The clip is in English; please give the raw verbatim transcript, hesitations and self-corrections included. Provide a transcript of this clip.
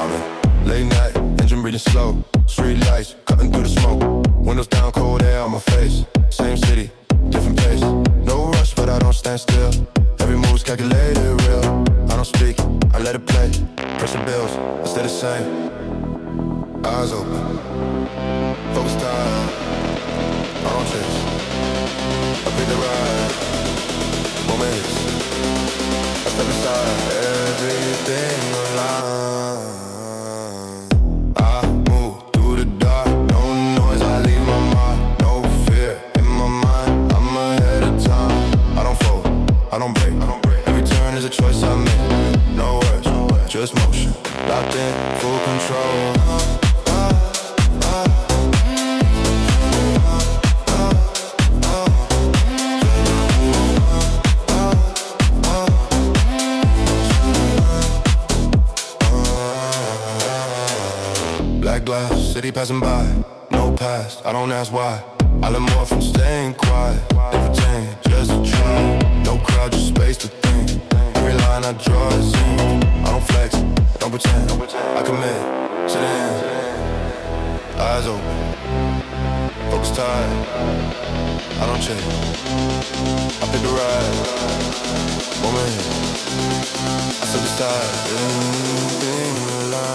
mountain. Late night, engine breathing slow. Street lights, cutting through the smoke. Windows down, cold air on my face. Same city, different pace. No rush, but I don't stand still. Every move's calculated, real. I don't speak, I let it play. Pressure bills, I stay the same. Eyes open, focus tight. I don't chase, I pick the ride. Moment hits, I step aside. Everything aligned. I move through the dark, no noise, I leave my mark. No fear in my mind, I'm ahead of time. I don't fold, I don't break. Every turn is a choice I make. No words, just motion. Locked in, full control. Black glass, city passing by. No past, I don't ask why. I learn more from staying quiet. Never change, just a try. No crowd, just space to think. Every line I draw is in. I don't flex, don't pretend. I commit to the end. Eyes open, focus tight. I don't change, I pick the ride. Moment hit, I step aside. Everything alive.